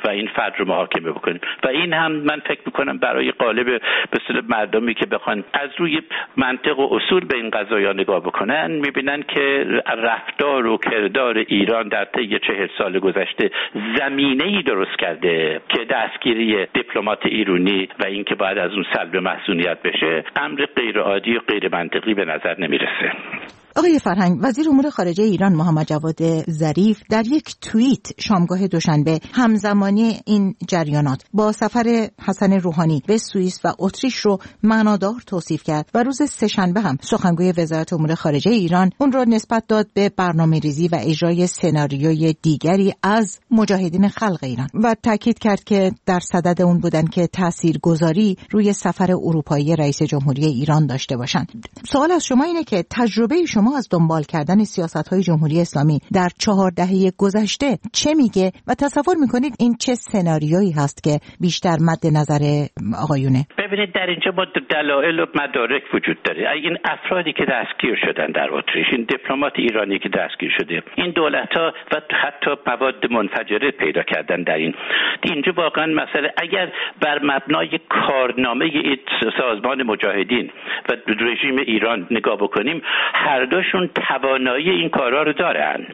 و این فرد رو محاکمه بکنیم. و این هم من فکر میکنم برای قالب به اصطلاح مردمی که بخوان از روی منطق و اصول به این قضایا نگاه بکنن، میبینن که رفتار و کردار ایران در طی 40 سال گذشته زمینه‌ای درست کرده که دستگیری دیپلمات ایرانی و اینکه بعد از اون سلب مسئولیت بشه امر غیر عادی و غیر منطقی به نظر نمیرسه. آقای فرهنگ، وزیر امور خارجه ایران محمد جواد ظریف در یک توییت شامگاه دوشنبه همزمانی این جریانات با سفر حسن روحانی به سوئیس و اتریش رو معنادار توصیف کرد و روز سه‌شنبه هم سخنگوی وزارت امور خارجه ایران اون رو نسبت داد به برنامه‌ریزی و اجرای سناریوی دیگری از مجاهدین خلق ایران و تاکید کرد که در صدد اون بودن که تاثیرگذاری روی سفر اروپایی رئیس جمهوری ایران داشته باشند. سوال از شما اینه که تجربه شما از دنبال کردن سیاست‌های جمهوری اسلامی در 4 دهه گذشته چه میگه و تصور میکنید این چه سناریویی هست که بیشتر مد نظر آقایونه؟ ببینید در اینجا با دلایل و مدارک وجود داره. این افرادی که دستگیر شدن در اتریش، این دیپلمات ایرانی که دستگیر شده، این دولت‌ها و حتی مواد منفجره پیدا کردن در اینجا واقعا مسئله اگر بر مبنای کارنامه این سازمان مجاهدین و رژیم ایران نگاه بکنیم، هر دوشون توانایی این کارا رو دارن.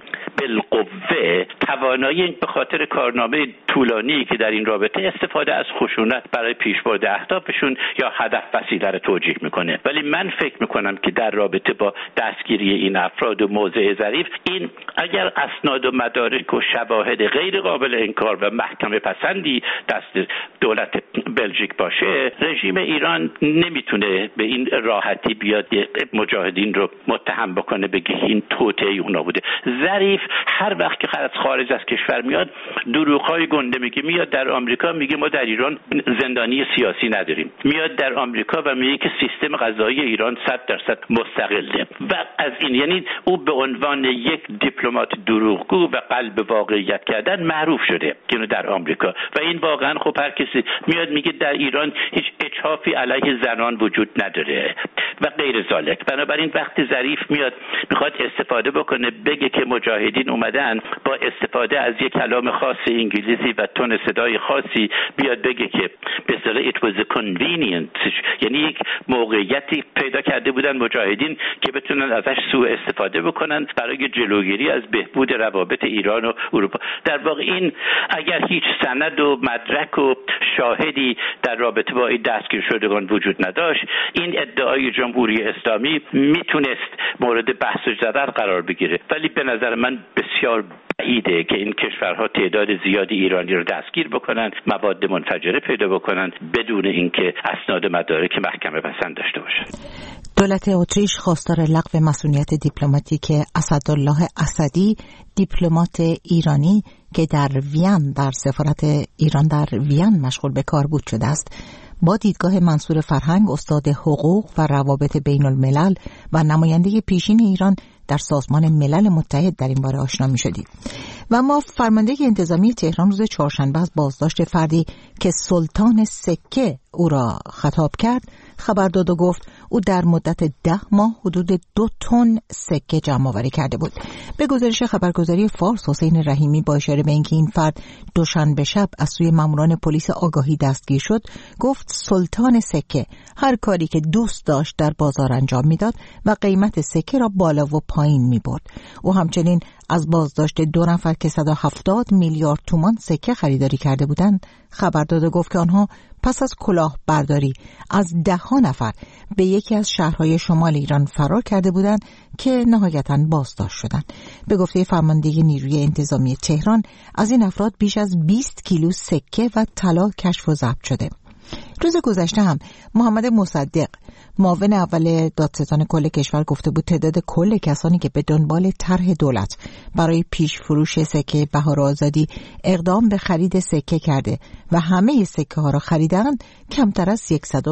بالقوه توانایی به خاطر کارنامه طولانی که در این رابطه استفاده از خشونت برای پیشبرد اهدافشون یا هدف وسیله رو توجیه میکنه. ولی من فکر میکنم که در رابطه با دستگیری این افراد و موضع ظریف، این اگر اسناد و مدارک و شواهد غیر قابل انکار و محکمه پسندی دست دولت بلژیک باشه، رژیم ایران نمیتونه به این راحتی بیاد مجاهدین رو متهم بکنه بگه این توطئه اونا بوده. ظریف هر وقت که از خارج از کشور میاد دروغ‌های گنده میگه. میاد در آمریکا میگه ما در ایران زندانی سیاسی نداریم. میاد در آمریکا و میگه که سیستم قضایی ایران 100% مستقله. و از این یعنی او به عنوان یک دیپلمات دروغگو و قلب واقعیت کردن معروف شده که در آمریکا. و این واقعا خب هر کسی میاد میگه در ایران هیچ اجحافی علیه زنان وجود نداره و غیر ذالک. بنابراین وقتی ظریف میاد میخواد استفاده بکنه بگه که مجاهدین اومدن با استفاده از یک کلام خاص انگلیسی و تون صدای خاصی بیاد بگه که به اصطلاح it was a convenient، یعنی یک موقعیتی پیدا کرده بودن مجاهدین که بتونن ازش سوء استفاده بکنن برای جلوگیری از بهبود روابط ایران و اروپا. در واقع این اگر هیچ سند و مدرک و شاهدی در رابطه با این دستگیر شدگان وجود نداشت، این ادعای جمهوری اسلامی میتونست مورد بحث و جدل قرار بگیره. ولی به نظر من بسیار بعیده که این کشورها تعداد زیادی ایرانی رو دستگیر بکنن، مواد منفجره پیدا بکنن بدون اینکه اسناد مدارک محکمه پسند داشته باشن. دولت اتریش خواستار لغو مسئولیت دیپلماتیک اسدالله اسدی، دیپلمات ایرانی که در وین در سفارت ایران در وین مشغول به کار بود شده است، با دیدگاه منصور فرهنگ استاد حقوق و روابط بین الملل و نماینده پیشین ایران در سازمان ملل متحد در این باره آشنا می شدیم. و ما فرمانده انتظامی تهران روز چهارشنبه از بازداشت فردی که سلطان سکه او را خطاب کرد خبر داد و گفت او در مدت 10 ماه حدود 2 تن سکه جمع آوری کرده بود. به گزارش خبرگزاری فارس، حسین رحیمی با اشاره به اینکه این فرد دوشنبه شب از سوی ماموران پلیس آگاهی دستگیر شد، گفت سلطان سکه هر کاری که دوست داشت در بازار انجام میداد و قیمت سکه را بالا و پایین میبرد. او همچنین از بازداشت 2 نفر که 170 میلیارد تومان سکه خریداری کرده بودند خبر داد و گفت که آنها پس از کلاهبرداری از 10 نفر به یکی از شهرهای شمال ایران فرار کرده بودند که نهایتاً بازداشت شدند. به گفته فرمانده نیروی انتظامی تهران از این افراد بیش از 20 کیلو سکه و طلا کشف و ضبط شده. روز گذشته هم محمد مصدق معاون اول دادستان کل کشور گفته بود تعداد کل کسانی که به دنبال طرح دولت برای پیش فروش سکه بهار آزادی اقدام به خرید سکه کرده و همه سکه ها را خریدند کمتر از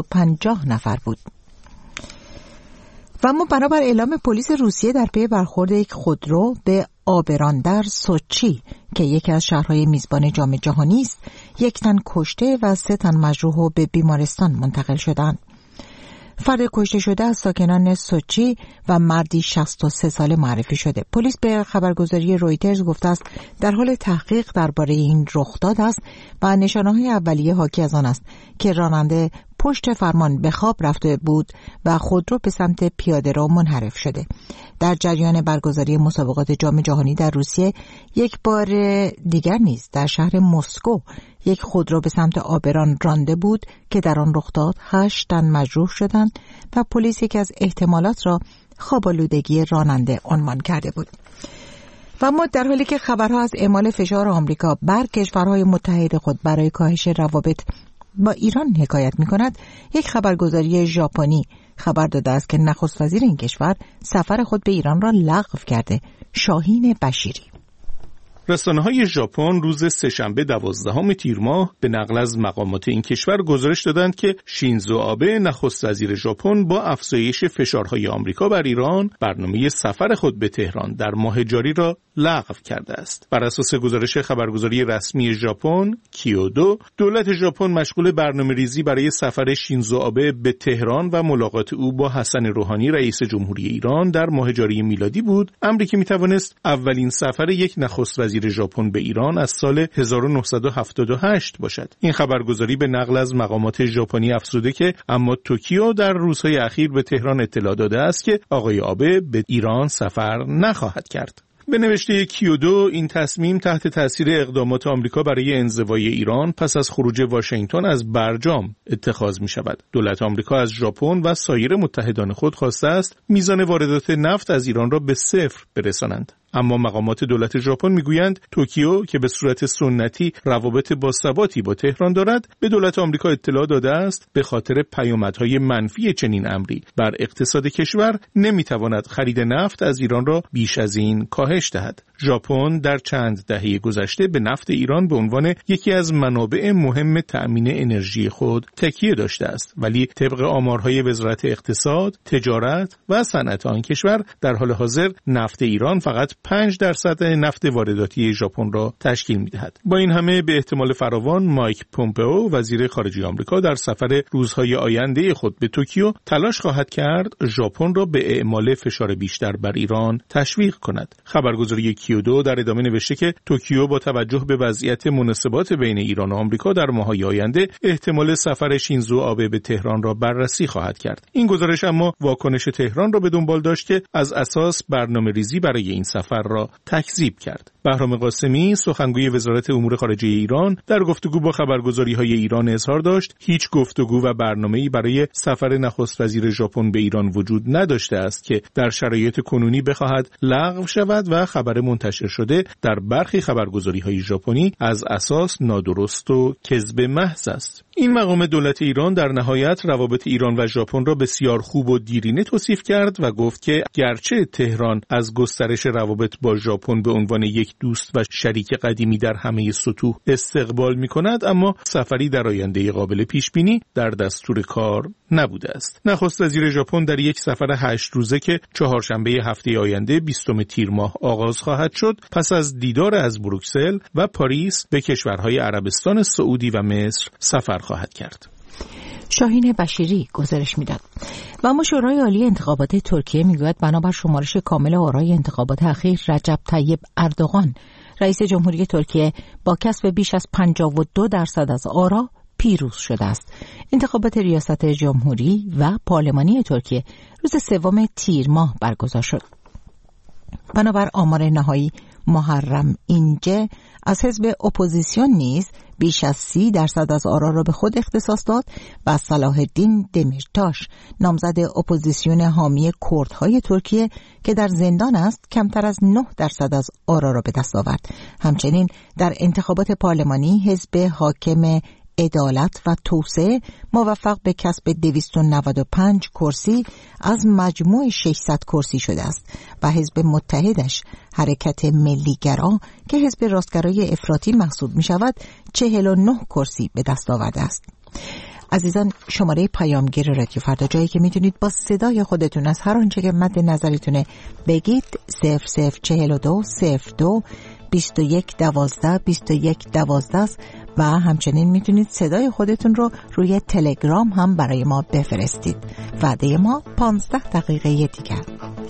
150 نفر بود. و اما بنابر اعلام پلیس روسیه در پی برخورد یک خودرو به آبراندر سوچی که یکی از شهرهای میزبان جام جهانی است، 1 تن کشته و 3 تن مجروح و به بیمارستان منتقل شدند. فرد کشته شده از ساکنان سوچی و مردی 63 ساله معرفی شده. پلیس به خبرگزاری رویترز گفته است در حال تحقیق درباره این رخداد است و نشانه‌های اولیه حاکی از آن است که راننده پشت فرمان به خواب رفته بود و خودرو به سمت پیاده‌رو منحرف شده. در جریان برگزاری مسابقات جام جهانی در روسیه یک بار دیگر نیز در شهر مسکو یک خودرو به سمت آبران رانده بود که در آن رخ داد 8 تن مجروح شدند و پلیس یکی از احتمالات را خواب‌آلودگی راننده عنوان کرده بود. و اما در حالی که خبرها از اعمال فشار آمریکا بر کشورهای متحد خود برای کاهش روابط با ایران حکایت می‌کند، یک خبرگزاری ژاپنی خبر داده است که نخست وزیر این کشور سفر خود به ایران را لغو کرده. شاهین بشیری. رسانه‌های ژاپن روز سه‌شنبه 12 تیر ماه به نقل از مقامات این کشور گزارش دادند که شینزو آبه نخست وزیر ژاپن با افزایش فشارهای آمریکا بر ایران برنامه سفر خود به تهران در ماه جاری را لغو کرده است. بر اساس گزارش خبرگزاری رسمی ژاپن کیودو، دولت ژاپن مشغول برنامه‌ریزی برای سفر شینزو آبه به تهران و ملاقات او با حسن روحانی رئیس جمهوری ایران در ماه جاری میلادی بود، امری که میتوانست اولین سفر یک نخست وزیر ژاپن به ایران از سال 1978 باشد. این خبرگزاری به نقل از مقامات ژاپنی افزوده که اما توکیو در روزهای اخیر به تهران اطلاع داده است که آقای آبه به ایران سفر نخواهد کرد. به نوشته کیودو، این تصمیم تحت تاثیر اقدامات آمریکا برای انزوای ایران پس از خروج واشنگتن از برجام اتخاذ می شود. دولت آمریکا از ژاپن و سایر متحدان خود خواسته است میزان واردات نفت از ایران را به 0 برسانند. اما مقامات دولت ژاپن میگویند توکیو که به صورت سنتی روابط باثباتی با تهران دارد، به دولت آمریکا اطلاع داده است به خاطر پیامدهای منفی چنین امری بر اقتصاد کشور نمیتواند خرید نفت از ایران را بیش از این کاهش دهد. ژاپن در چند دهه گذشته به نفت ایران به عنوان یکی از منابع مهم تأمین انرژی خود تکیه داشته است، ولی طبق آمارهای وزارت اقتصاد، تجارت و صنعت آن کشور در حال حاضر نفت ایران فقط 5% نفت وارداتی ژاپن را تشکیل می‌دهد. با این همه به احتمال فراوان مایک پومپئو وزیر خارجه آمریکا در سفر روزهای آینده خود به توکیو تلاش خواهد کرد ژاپن را به اعمال فشار بیشتر بر ایران تشویق کند. خبرگزاری کیودو در ادامه نوشته که توکیو با توجه به وضعیت مناسبات بین ایران و آمریکا در ماه‌های آینده احتمال سفر شینزو آبه به تهران را بررسی خواهد کرد. این گزارش اما واکنش تهران را به دنبال داشت که از اساس برنامه‌ریزی برای این سفر را تکذیب کرد. بهرام قاسمی، سخنگوی وزارت امور خارجه ایران، در گفتگو با خبرگزاری‌های ایران اظهار داشت هیچ گفتگو و برنامه‌ای برای سفر نخست وزیر ژاپن به ایران وجود نداشته است که در شرایط کنونی بخواهد لغو شود و خبر منتشر شده در برخی خبرگزاری‌های ژاپنی از اساس نادرست و کذب محض است. این مقام دولت ایران در نهایت روابط ایران و ژاپن را بسیار خوب و دیرینه توصیف کرد و گفت که گرچه تهران از گسترش روابط با ژاپن به عنوان یک دوست و شریک قدیمی در همه سطوح استقبال می‌کند، اما سفری در آینده قابل پیش‌بینی در دستور کار نبوده است. نخست وزیر ژاپن در یک سفر 8 روزه که چهارشنبه هفته آینده 20 تیر ماه آغاز خواهد شد، پس از دیدار از بروکسل و پاریس به کشورهای عربستان سعودی و مصر سفر خواهد کرد. شاهین بشیری گزارش میداد. و اما شورای عالی انتخابات ترکیه میگوید بنابر شمارش کامل آرای انتخابات اخیر رجب طیب اردوغان رئیس جمهوری ترکیه با کسب بیش از 52% از آرا پیروز شده است. انتخابات ریاست جمهوری و پارلمانی ترکیه روز 3 تیر ماه برگزار شد. بنابر آمار نهایی محرم اینجه از حزب اپوزیسیون نیز بیش از 30% از آرا را به خود اختصاص داد و صلاح الدین دمیرتاش نامزد اپوزیسیون حامی کردهای ترکیه که در زندان است کمتر از 9% از آرا را به دست آورد. همچنین در انتخابات پارلمانی حزب حاکم عدالت و توسعه موفق به کسب 295 کرسی از مجموع 600 کرسی شده است و حزب متحدش حرکت ملیگرا که حزب راستگرای افراطی محسوب می شود 49 کرسی به دست آورده است. عزیزان، شماره پیامگیر رادیو فردا، جایی که میتونید با صدای خودتون از هر آنچه که مد نظرتونه بگید 0042 02 21 12 21 12 است و همچنین میتونید صدای خودتون رو روی تلگرام هم برای ما بفرستید. وعده ما 15 دقیقه دیگر.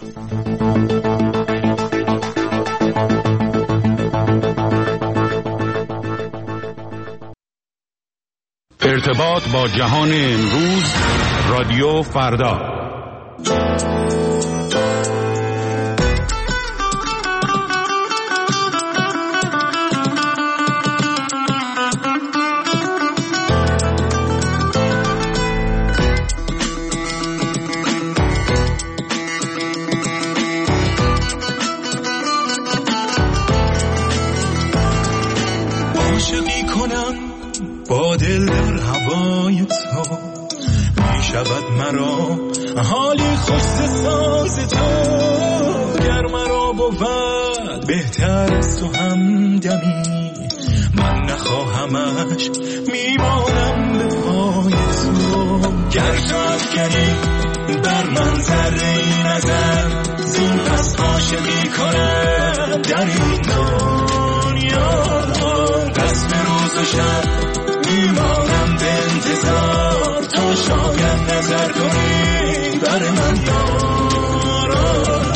ارتباط با جهان امروز، رادیو فردا. عاشقی کنم با دل در هوای تو، می شود مرا حالی خوش ساز تو. گر مرا بود بهتر از تو همدمی، من نخواهمش میمانم به پای تو. گر تو افکنی بر من ذره نظر، زین پس عاشقی کنم در این دنیا. قسم روز و شب میمانم به انتظار، تا شاید نظر کنی بر من یارا.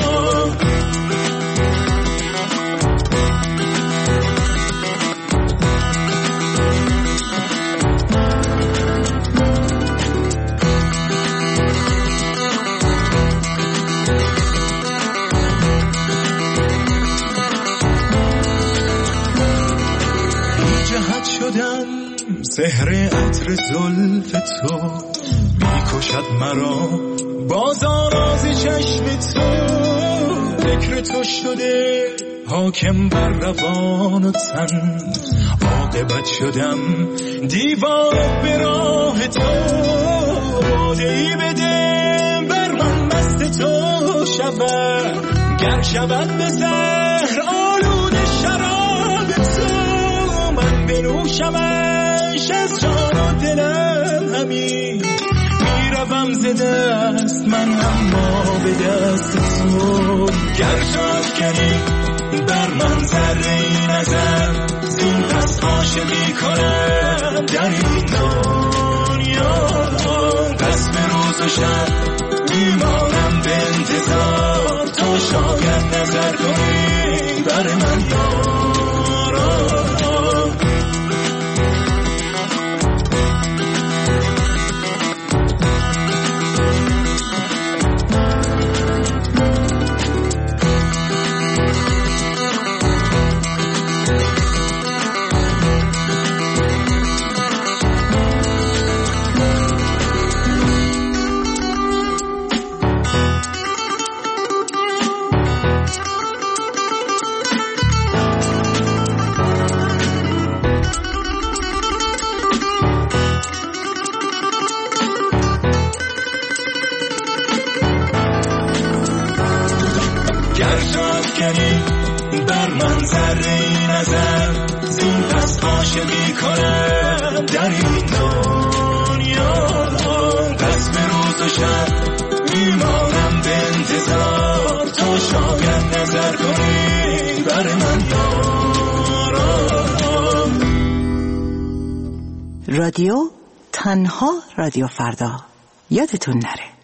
سحر عطر زلف تو میکشد مرا، باز آراز چشم تو. فکر تو شده حاکم بر روان و تن، عاقبت شدم دیوانه به راه تو. باده ای بده بر من مست تو شود، گر شود به زهر آلود شراب تو. من بنوشمش از جان و دلم همین، میروم ز دست من اما به دست تو. گر تو افکنی بر من ذره نظر، زین پس عاشقی کنم در این دنیا. قسم روز و شب میمانم به انتظار، تا شاید نظر کنی بر من یارا. بر من ذره نظر، زین پس عاشقی کنم در این دنیا. قسم روز و شب میمانم به انتظار، تا شاید نظر کنی بر من یارا. رادیو تنها رادیو فردا، یادتون نره.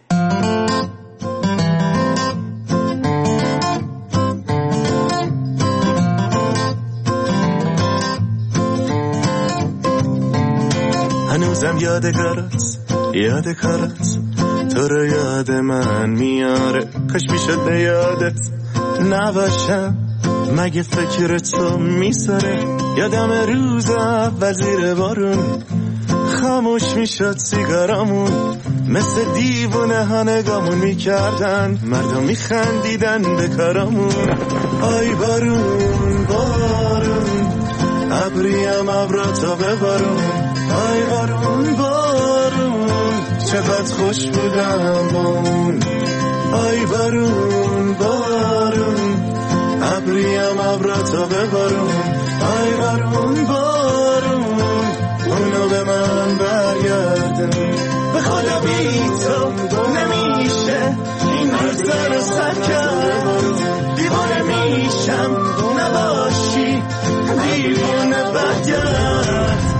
هنوزم یادگارت تو رو یاد من میاره. کاش میشد به یادت نباشم، مگه فکر تو میساره. یادم روز اول زیر بارون خاموش میشد سیگارامون، مثل دیوونه ها نگامون میکردن، مردم میخندیدن به کارامون. آی بارون بارون، ابریم ابراتو ببارون. آی بارون بارون، چقدر خوش بودم با اون. آی بارون بارون، ابریم ابراتو ببارون. آی بارون بارون، اونو به من برگردون. به خدا بی تو نمیشه این روزا رو سر کرد. دیوانه میشم نباشی، دیوانه برگرد.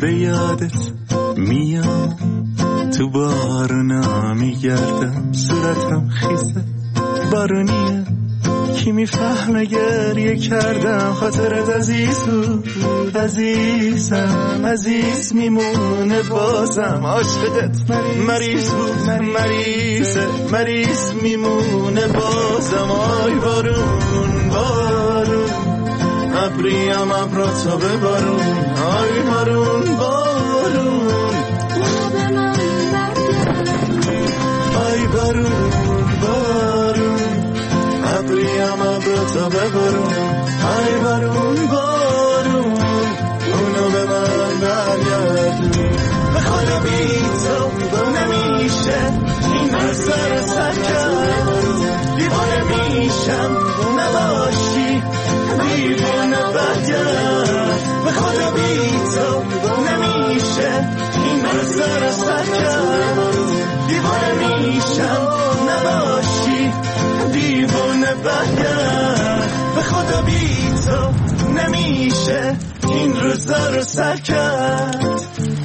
به یادت میام، تو بارونا میگردم صورتم خیسه بارونیه، کی میفهمه گریه کردم، خاطرت عزیز بود عزیزم، عزیز میمونه بازم، عاشقت مریض بود مریض میمونه بازم. آی بارون بارون ابریم ابراتو ببارون، آی بارون بارون آی بارون بارون ابریم ابراتو ببارون، آی بارون بارون اونو به من برگردون. به خدا بی تو نمیشه این روزا رو سر کرد، دیوانه میشم نباشی دیوانه برگرد. به خدا بی تو نمیشه این روزا رو سر کرد، دیوانه میشم نباشی دیوانه برگرد. به خدا بی تو نمیشه این روزا رو سر کرد.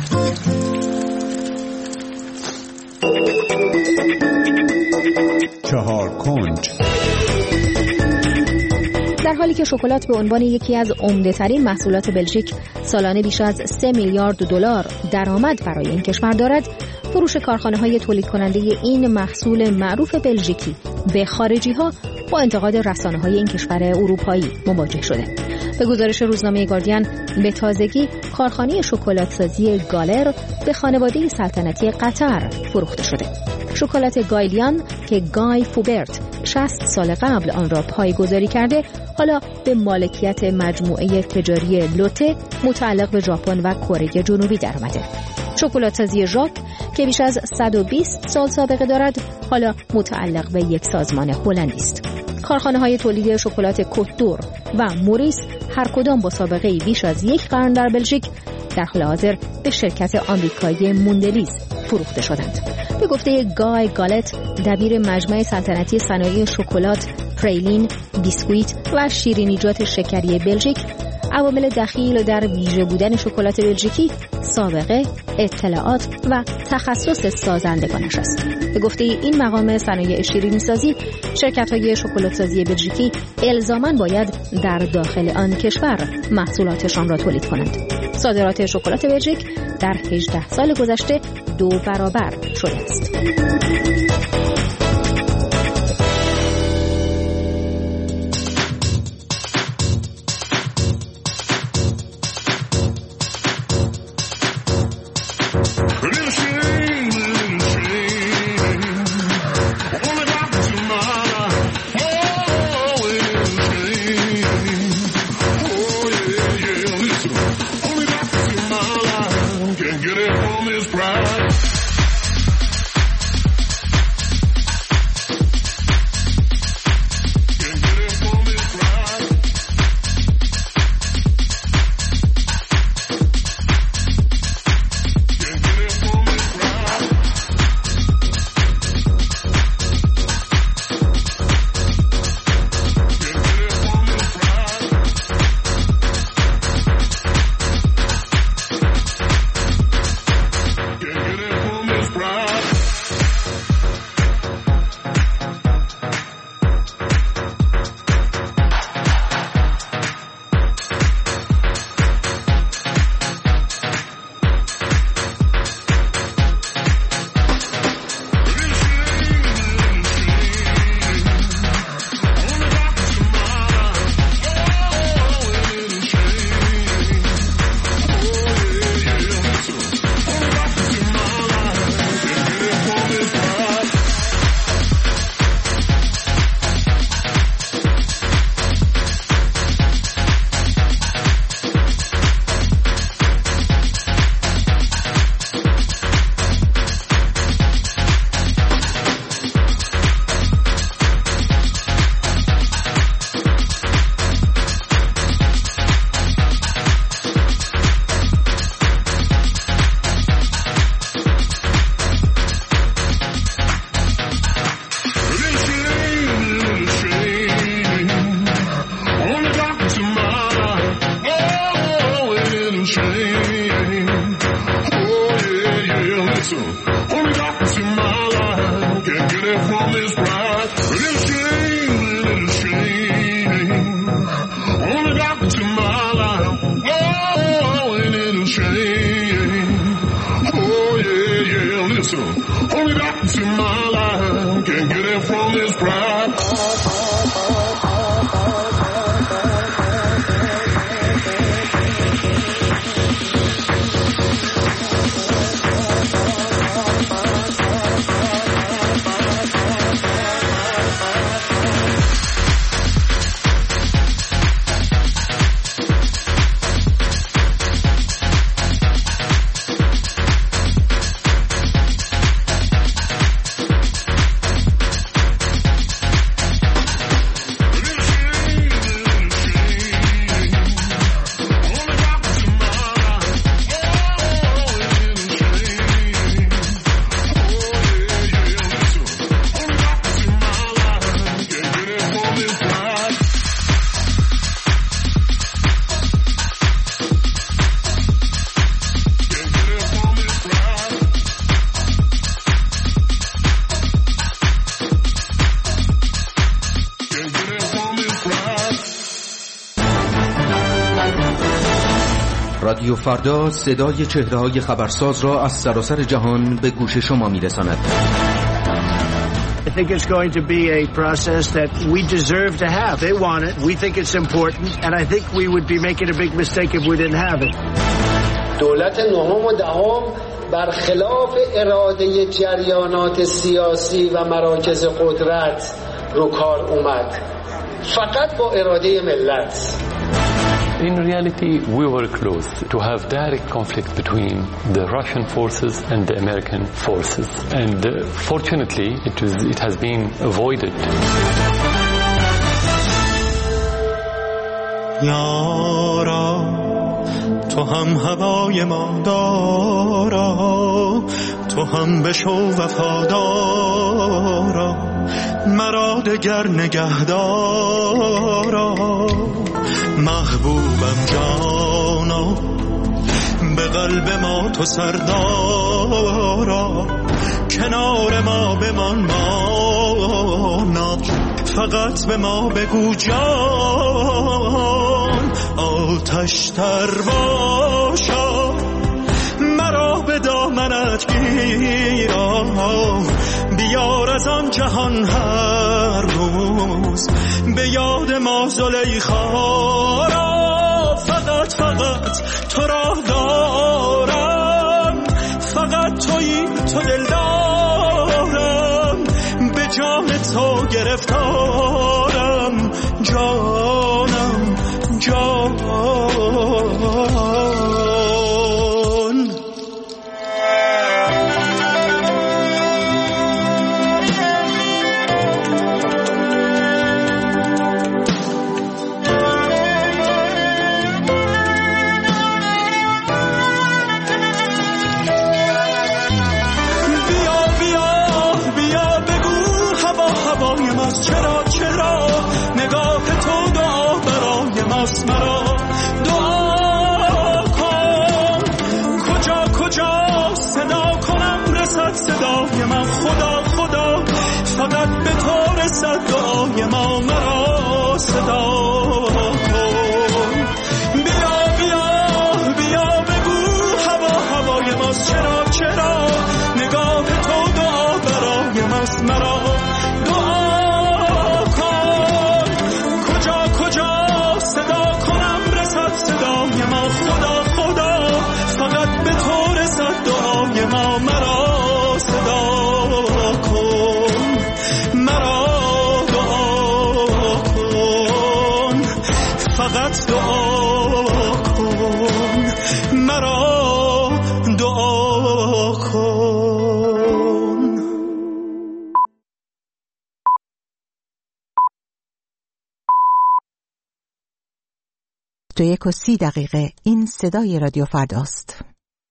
چهار کنج. در حالی که شکلات به عنوان یکی از عمده‌ترین محصولات بلژیک سالانه بیش از 3 میلیارد دلار درآمد برای این کشور دارد، فروش کارخانه‌های تولید کننده این محصول معروف بلژیکی به خارجی‌ها با انتقاد رسانه‌های این کشور اروپایی مواجه شده. به گزارش روزنامه گاردین، به تازگی کارخانه شکلات‌سازی گالر به خانواده سلطنتی قطر فروخته شده. شکلات گایلیان که گای فوبرت 60 سال قبل آن را پایه‌گذاری کرده، حالا به مالکیت مجموعه تجاری لوته متعلق به ژاپن و کره جنوبی درآمده. شکلات‌سازی ژاک که بیش از 120 سال سابقه دارد، حالا متعلق به یک سازمان هلندی است. کارخانه‌های تولید شکلات کوت‌دور و موریس هر کدام با سابقه‌ای بیش از یک قرن در بلژیک در حال حاضر به شرکت آمریکایی موندلیز فروخته شدند. به گفته گای گالت، دبیر مجمع سلطنتی صنایع شکلات، پریلین، بیسکویت و شیرینیجات شکری بلژیک، عوامل دخیل در ویژه بودن شکلات بلژیکی سابقه، اطلاعات و تخصص سازندگانش است. به گفته این مقام صنایع شیرینی‌سازی، شرکت‌های شکلات‌سازی بلژیکی الزاماً باید در داخل آن کشور محصولاتشان را تولید کنند. صادرات شکلات بلژیک در 18 سال گذشته 2 برابر شده است. my life. Can't get it from this pride. رادیو فردا صدای چهره‌های خبرساز را از سراسر جهان به گوش شما می‌رساند. I think it's going to be a process that we deserve to have. They want it. We think it's important. And I think we would be making a big mistake if we didn't have it. دولت نهم و دهم برخلاف اراده جریانات سیاسی و مراکز قدرت رو کار اومد. فقط با اراده ملت. In reality, we were close to have direct conflict between the Russian forces and the American forces. And fortunately, it has been avoided. یارا تو هم هوای ما دارا، تو هم بشو وفادارا، مرا دگر نگهدارا، محبوبم جانا، به قلب ما تو سردارا، کنار ما بمان مانا، فقط به ما بگو جان، آتش تر باشا، مرا به دامنت گیرا، بیار از آن جهان هر روز به یاد ما زلیخا را، فقط تو را دارم، فقط تویی تو دل دارم، به جان تو گرفتارم، جانم جان. چرا نگاه تو دعا برای ماست، مرا دعا کن، کجا صدا کنم رسد صدای من، خدا فقط به تو رسد دعای ما، مرا صدا کن، بیا بگو هوای ماست، چرا نگاه تو دعا برای ماست، مرا تو 1:30 این صدای رادیو فرداست.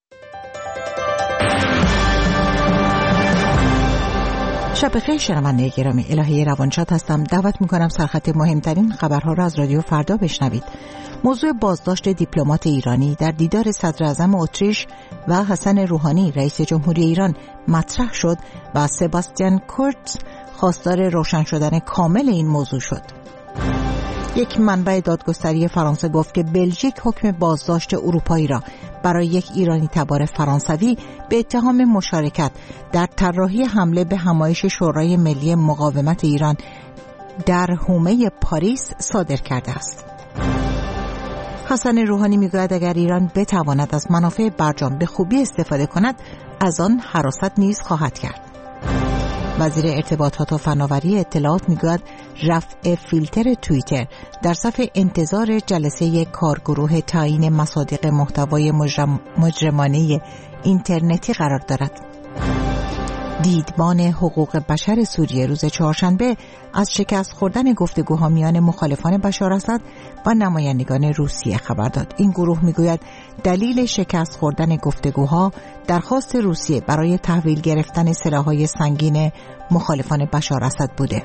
شب بخیر شنونده گرامی، الهه روانشاد هستم. دعوت میکنم سرخط مهمترین خبرها را از رادیو فردا بشنوید. موضوع بازداشت دیپلمات ایرانی در دیدار صدر اعظم اتریش و حسن روحانی رئیس جمهوری ایران مطرح شد و سباستیان کورتز خواستار روشن شدن کامل این موضوع شد. یک منبع دادگستری فرانسه گفت که بلژیک حکم بازداشت اروپایی را برای یک ایرانی تبار فرانسوی به اتهام مشارکت در طراحی حمله به همایش شورای ملی مقاومت ایران در حومه پاریس صادر کرده است. حسن روحانی میگوید اگر ایران بتواند از منافع برجام به خوبی استفاده کند، از آن حراست نیز خواهد کرد. وزیر ارتباطات و فناوری اطلاعات میگوید رفع فیلتر توییتر در صف انتظار جلسه کارگروه تعیین مصادیق محتوای مجرمانه اینترنتی قرار دارد. دیدبان حقوق بشر سوریه روز چهارشنبه از شکست خوردن گفتگوها میان مخالفان بشار اسد و نمایندگان روسیه خبر داد. این گروه میگوید دلیل شکست خوردن گفتگوها درخواست روسیه برای تحویل گرفتن سلاح‌های سنگین مخالفان بشار اسد بوده.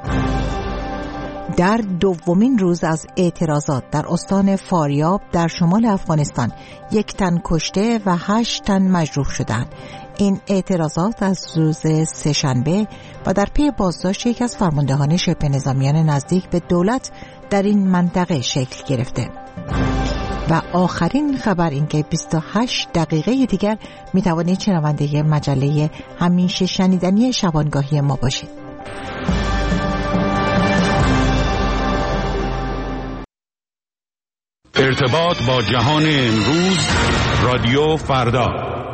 در دومین روز از اعتراضات در استان فاریاب در شمال افغانستان 1 تن کشته و 8 تن مجروح شدند. این اعتراضات از روز سه‌شنبه و در پی بازداشت یکی از فرماندهان شبه نظامیان نزدیک به دولت در این منطقه شکل گرفته. و آخرین خبر این که 28 دقیقه دیگر می توانید شنونده مجله همیشه شنیدنی شبانگاهی ما باشید. ارتباط با جهان امروز، رادیو فردا.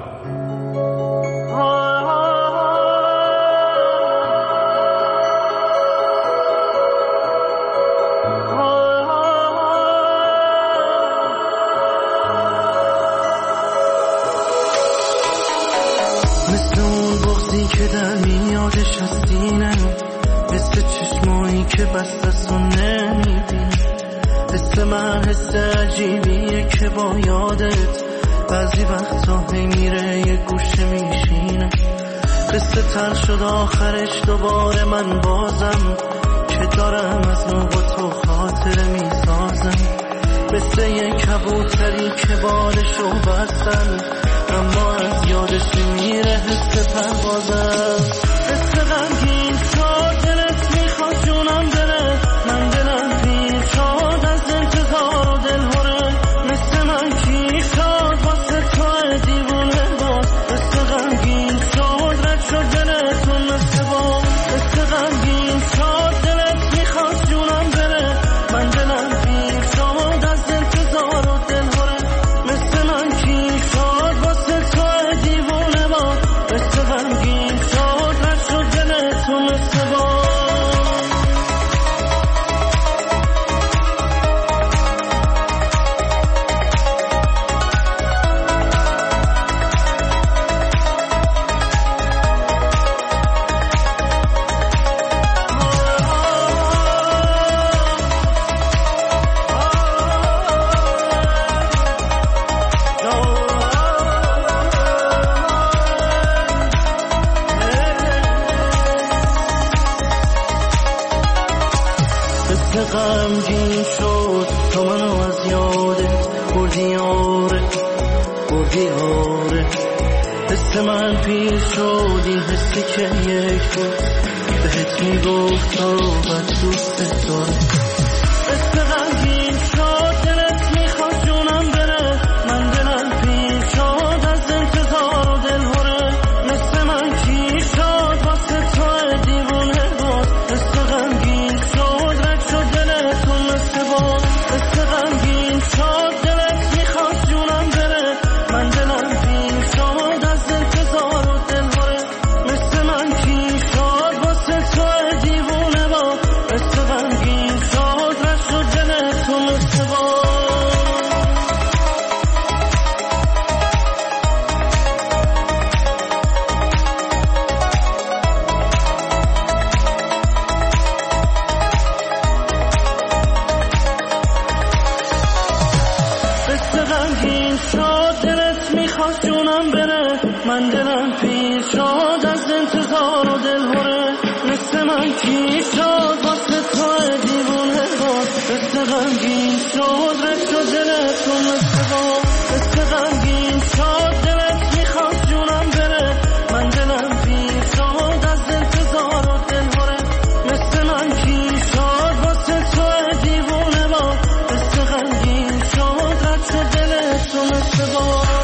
مثل اون بغضی که در میادش از سینه، مثل چشمایی که بست است و نمیبینه، حس من حس عجیبیه که با یادت بعضی وقتا هی میره یه گوشه میشینه. قصه تر شد آخرش دوباره من بازم که دارم از نو با تو خاطره میسازم. مثل یه کبوتری که بالشو بستن اما از یادش میره حس پروازم. حس غمگین شد دلت میخواد جونم بره، من دلم پیر شد از انتظار و دلهوره. مثل من کی شد واسه تو دیوونه باز، حس غمگین شد رد شد دلتون مثل باز. حس غمگین شد دلت میخواد جونم بره، من دلم پیر شد از انتظار و دلهوره. مثل من کی شد واسه تو دیوونه باز، حس غمگین شد رد شد دلتون مثل باز. غمگین شد تا منو از یادت بردی آره، بردی آره. حس من پیر شد این حسی که یک روز بهت میگفت تا بد دوست دارم. حس غمگین شد دلت میخواد جونم بره، من دلم پیر شد از انتظار و دلهوره. مثل من کی شد واسه تو دیوونه باز، حس غمگین شد رد شد دلتون مثل باز. حس غمگین شد دلت میخواد جونم بره، من دلم پیر شد از انتظار و دلهوره. مثل من کی شد واسه تو دیوونه باز، حس غمگین شد رد شد دلتون مثل باز. غمگین شد دلت میخواست جونم بره، من دلم پیر شد از انتظار و دلهوره. مثل من کی شد واسه تو دیوونه باز، مثل غمگین شد رد شد دلتون مثل باز. مثل غمگین شد دلت میخواست جونم بره، من دلم پیر شد از انتظار و دلهوره. مثل من کی شد واسه تو دیوونه باز، مثل غمگین شد رد شد دلتون مثل باز.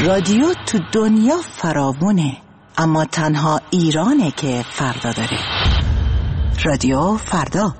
رادیو تو دنیا فراوونه، اما تنها ایرانه که فردا داره. رادیو فردا.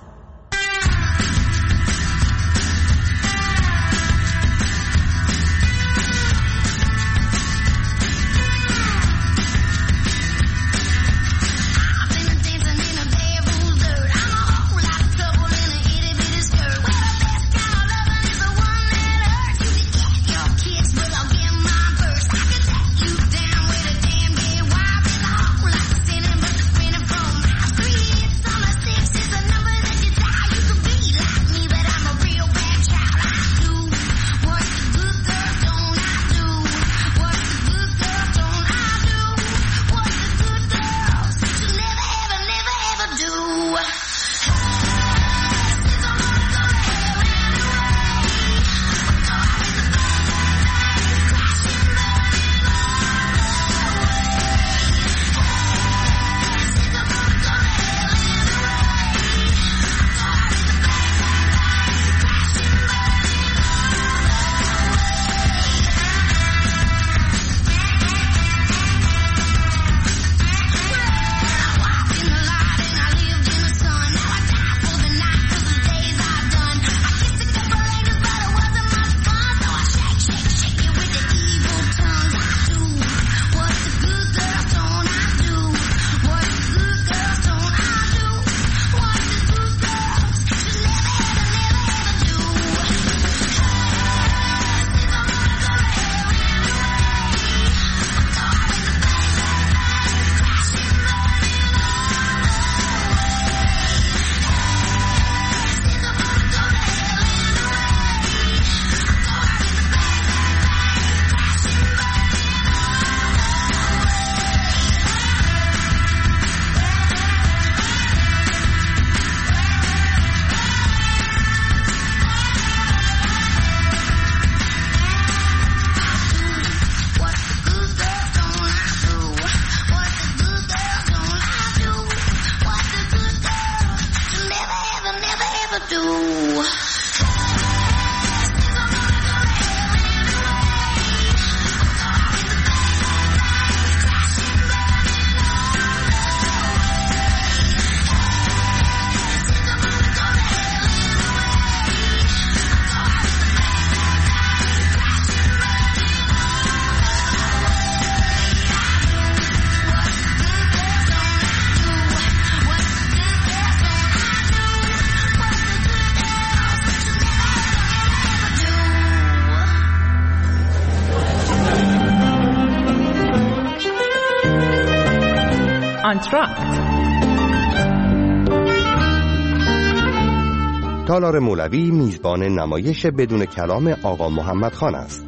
تالار مولوی میزبان نمایش بدون کلام آقا محمد خان است.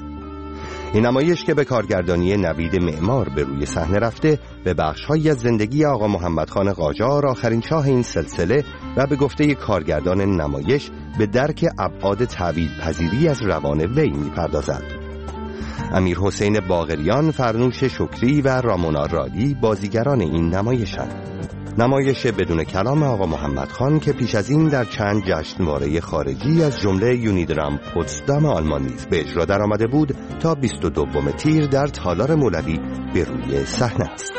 این نمایش که به کارگردانی نوید معمار به روی صحنه رفته، به بخش‌هایی از زندگی آقا محمد خان قاجار، آخرین شاه این سلسله، و به گفته کارگردان نمایش به درک ابعاد تعبیر پذیری از روان وی می‌پردازد. امیر حسین باقریان، فرنوش شکری و رامونا رادی بازیگران این نمایش‌اند. نمایش بدون کلام آقا محمد خان که پیش از این در چند جشنواره خارجی از جمله یونیدرام پوتسدام آلمان نیز به اجرا در آمده بود، تا 22 تیر در تالار مولوی به روی صحنه است.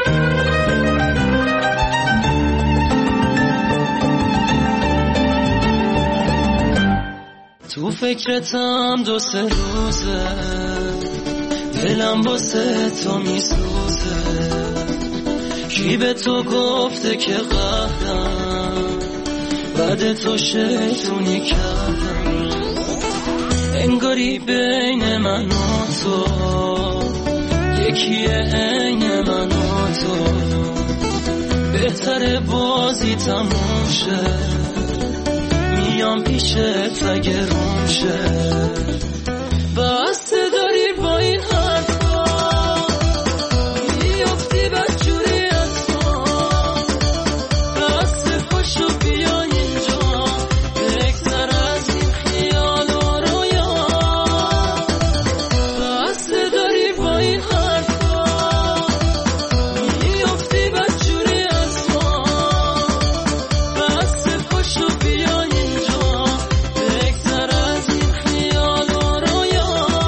تو فکرتم 2-3 روزه، دلم واسه تو میسوزه. کی به تو گفته که قهرم، بعد تو شیطونی کردم. انگاری بین من و تو یکیه، عین من و تو. بهتره بازی تموم شه، میام پیشت اگه روم شه. بسته داری با این حرفا، میافتی بدجوری از ما. بسته پاشو بیا اینجا، بگذر از این خیال و رویا. بسته داری با این حرفا، میافتی بدجوری از ما. بسته پاشو بیا اینجا، بگذر از این خیال و رویا.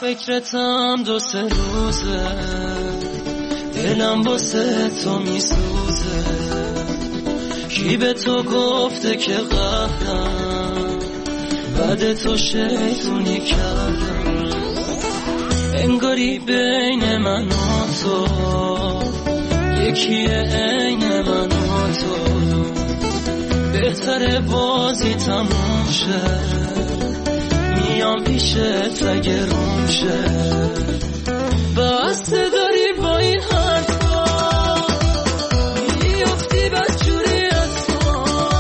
فکرتم 2-3 روزه، دلم واسه تو میسوزه. کی به تو گفته که قهرم، بعد تو شیطونی کردم. انگاری بین من و تو یکیه، عین من و تو. بهتره بازی تموم شه، میام پیشت اگه روم شه. بسته داری با این حرفا، میافتی بدجوری از ما.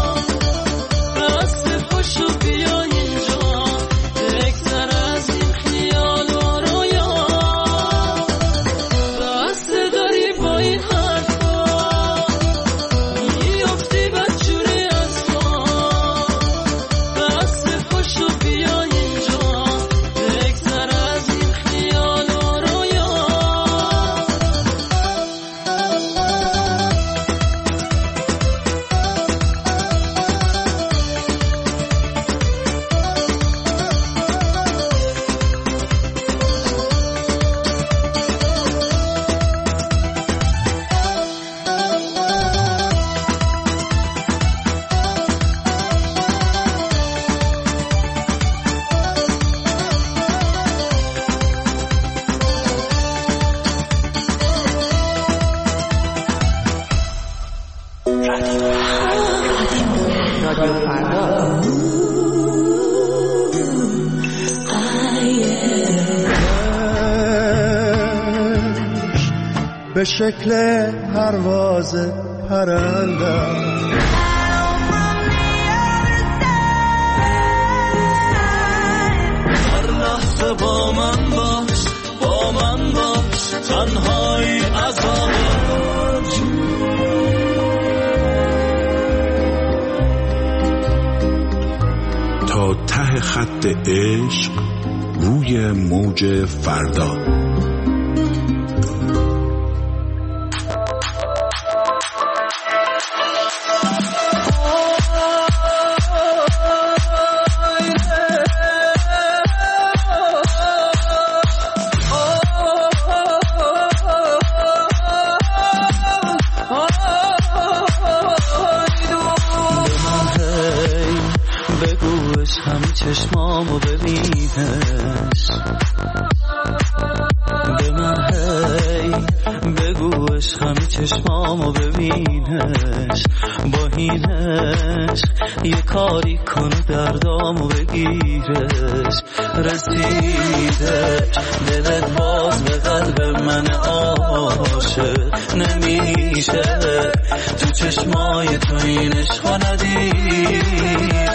بسته پشو بیا اینجا، بگذر از این خیال و رویا. بسته داری با این حرفا، میافتی بدجوری از ما. بسته پشو بیا اینجا، بگذر از این خیال و رویا. به شکل پرواز پرندم، هر لحظه با من باش، با من باش، تنهایی عذابم. تا ته خط عشق روی موج فردا. چشمامو ببینش، به من هی بگو عشقمی چشمامو ببینش. با هینش یه کاری کن دردامو بگیرش. رسیدش دلت باز به قلب من عاشق نمیشه، تو چشمای تو این عشقا ندیده.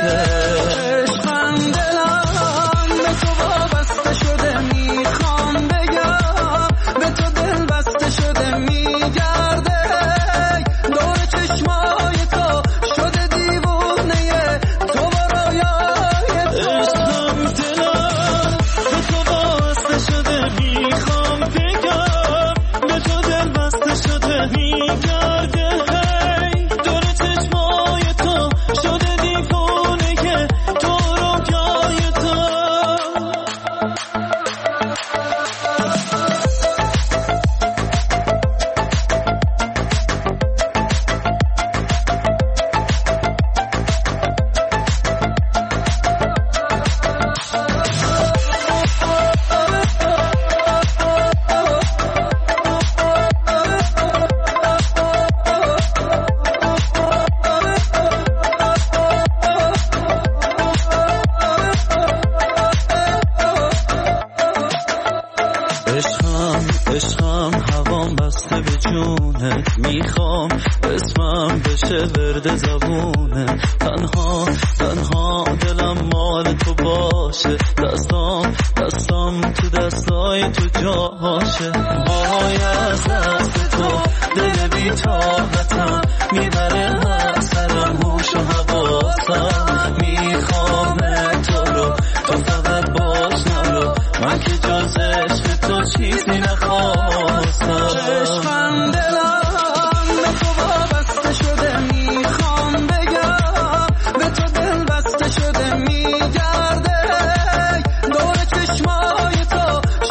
عشقم هوام بسته به جونت، میخوام اسمم بشه ورد زبونه. تنها تنها دلم مال تو باشه، دستام تو دستای تو جاشه. وای از دست تو دل بی طاقتم، میبره هر سرم هوش و حواسم. میخوام تو رو، تو فقط باش نرو، من که جز عشق تو چیزی نخواستم. عشقم دلم به تو وابسته شده، میخوام بگم به تو دل بسته شده. میگرده دور چشمای تو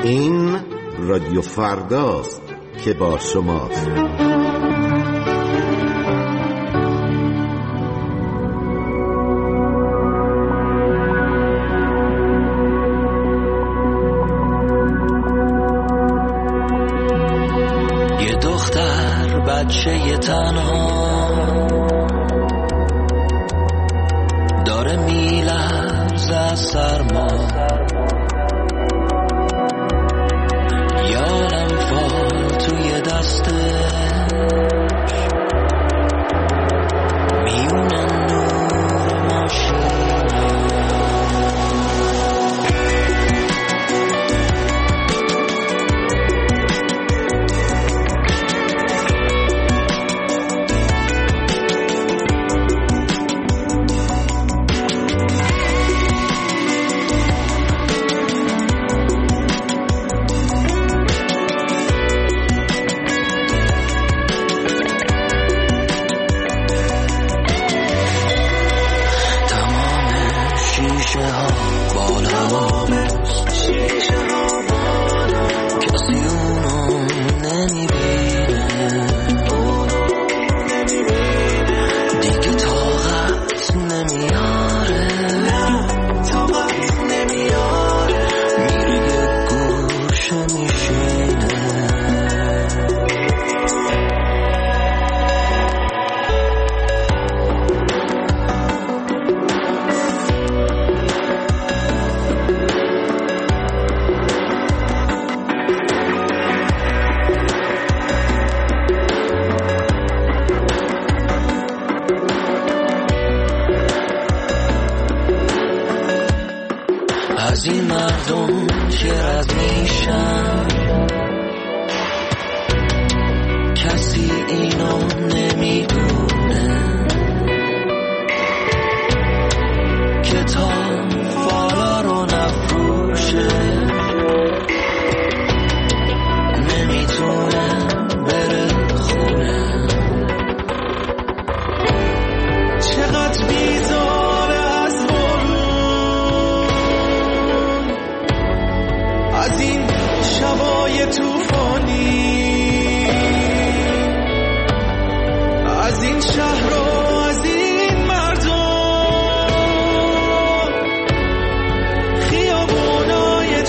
این رادیو فرداست که با شماست. یه دختر بچه تنها داره میلرزه از سرما، یارم فال توی دستش میونه نور ماشین. از این مردم که رد میشن، کسی اینو نمیدونه که تا فالا رو نفروشه نمیتونه بره خونه. چقدر بیزاره از از این شبای توفانی، از این شهر و از این مردم، خیابونای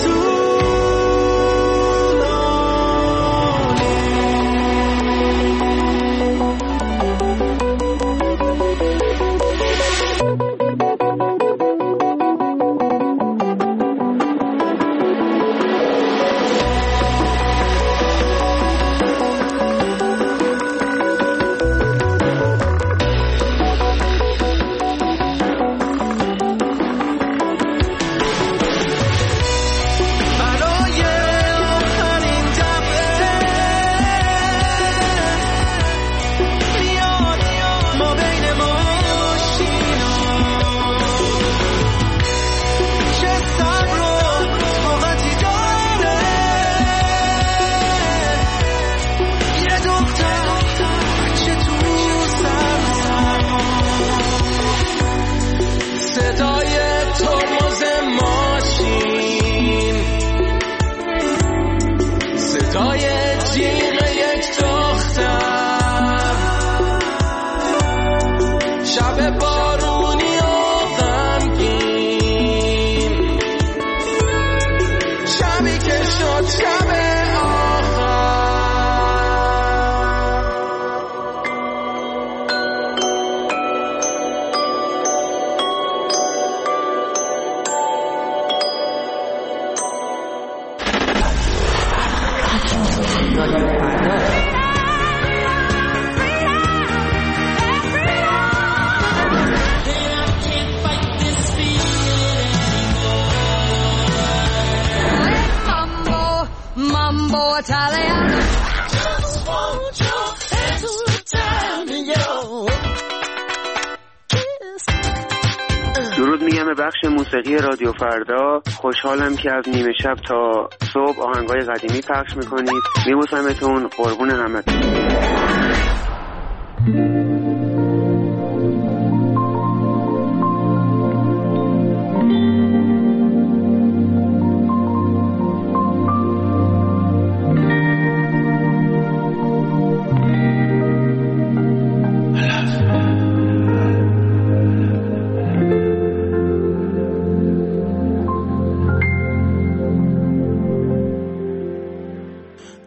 درود میگم به بخش موسیقی رادیو فردا. خوشحالم که از نیمه شب تا صبح آهنگای قدیمی پخش میکنید. میبوسمتون، قربون همتون.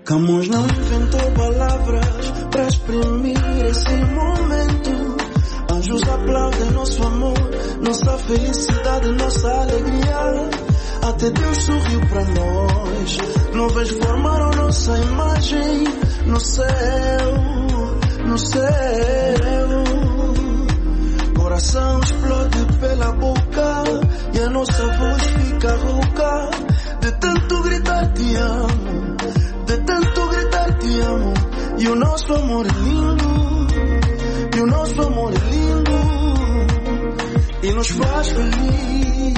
Camões não inventou palavras para exprimir esse momento. Anjos aplaudem nosso amor, nossa felicidade, nossa alegria. Até Deus sorriu para nós. Nuvens formaram nossa imagem no céu, no céu. Coração explode pela boca e a nossa voz fica rouca de tanto gritar te amo, de tanto gritar te amo. E o nosso amor é lindo, e o nosso amor é lindo e nos faz feliz.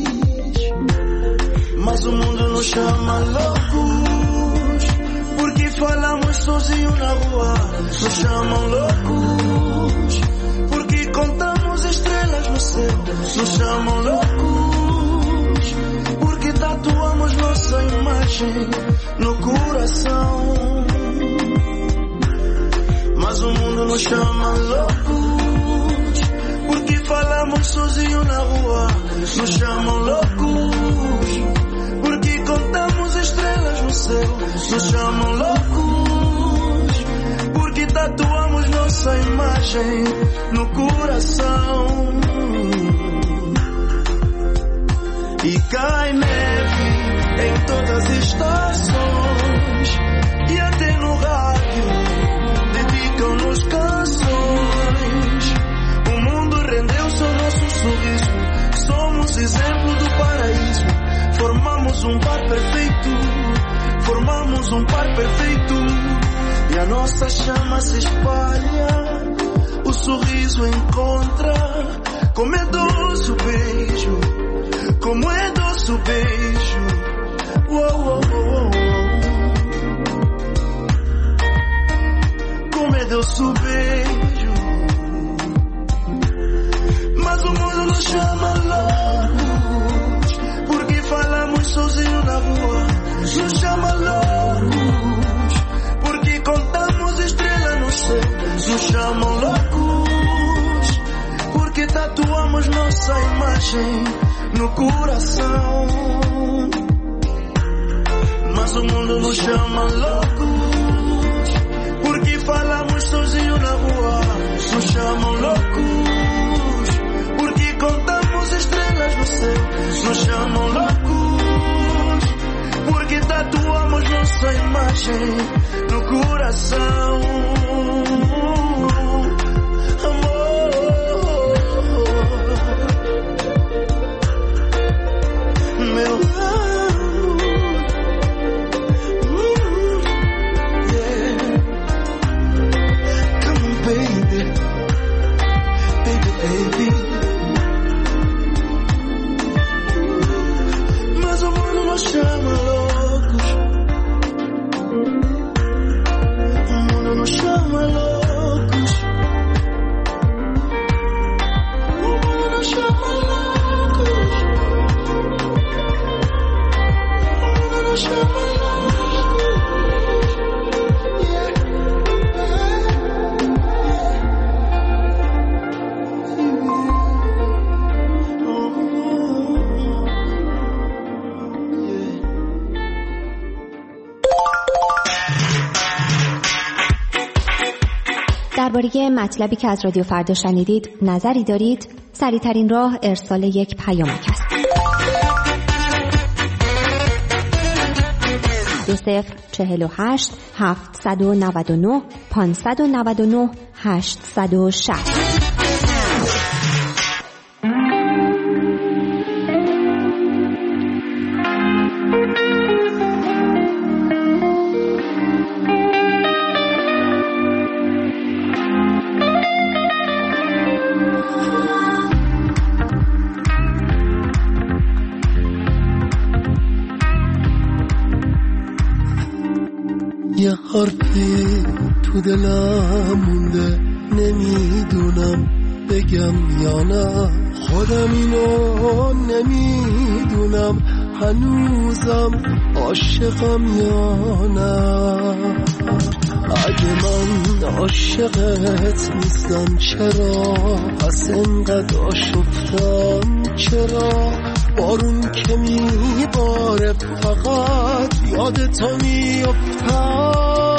Mas o mundo nos chama loucos porque falamos sozinho na rua. Nos chamam loucos porque contamos estrelas no céu. Nos chamam loucos porque tatuamos nossa imagem no coração. Mas o mundo nos chama loucos porque falamos sozinho na rua. Nos chamam loucos porque contamos estrelas no céu. Nos chamam loucos porque tatuamos nossa imagem no coração. E cai neve em todas as estações e até no rádio dedicam-nos canções. O mundo rendeu-se ao nosso sorriso. Somos exemplo do paraíso. Formamos um par perfeito. Formamos um par perfeito. E a nossa chama se espalha. O sorriso encontra. Como é doce o beijo. Como é doce o beijo. Uou, uou, uou. Como é doce o beijo. Mas o mundo nos chama loucos porque falamos sozinho na rua. Nos chama loucos porque contamos estrelas no céu. Nos chamam loucos porque tatuamos nossa imagem no coração. Mas o mundo nos chama loucos porque falamos sozinho na rua. Nos chamam loucos porque contamos estrelas no céu. Nos chamam loucos porque tatuamos nossa imagem no coração. Meu amor, yeah. Come on, baby, baby, baby. Mas o mundo nos chama loucos. O mundo nos chama loucos. O mundo nos chama loucos. درباره مطلبی که از رادیو فردا شنیدید نظری دارید؟ سریع‌ترین راه ارسال یک پیامک است. 2048 799 599 860. یه حرفی تو دلم مونده نمیدونم بگم یا نه خودم اینو نمیدونم هنوزم عاشقم یا نه اگه من عاشقت نیستم چرا پس انقدر آشفتم چرا بارون که میباره فقط یا یاد تو میافتم.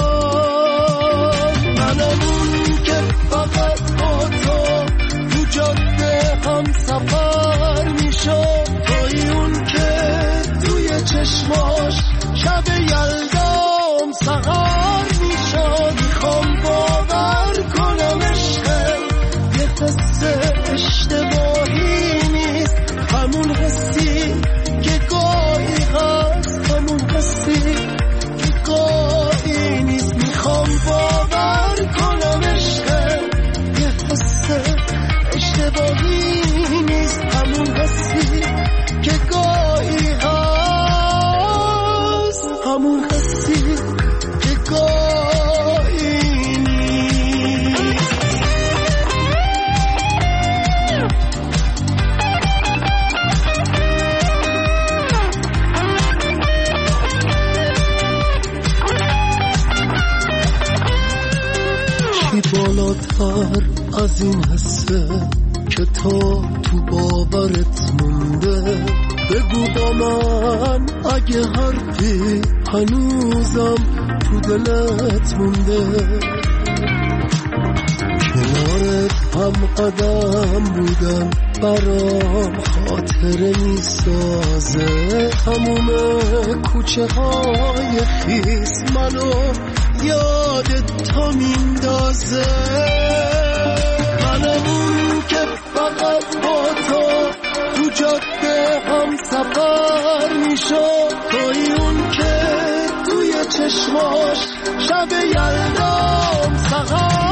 منم اون که فقط با تو جاده هم سفر میشد، توی اون که توی چشماش شب یلدام سهر میشد. میخوام باور کنم عشق یه قصه اشتباهی نیست، همون حسی که گاهی هست، همون حسی که گاهی نیست. میخوام باور کنم عشق یه قصه اشتباهی نیست، همون حسی که گاهی هست، همون حسی که گاهی نیست. چی بالاتر از این حسه که تو باورت مونده؟ بگو با من اگه حرفی هنوزم تو دلت مونده. کنارت هم قدم بودم برام خاطره میسازه، تموم کوچه های خیس منو یاد تو میندازه. منم اون که فقط با تو جاده هم سفر میشد، توی اون که توی چشماش شب یلدام سهر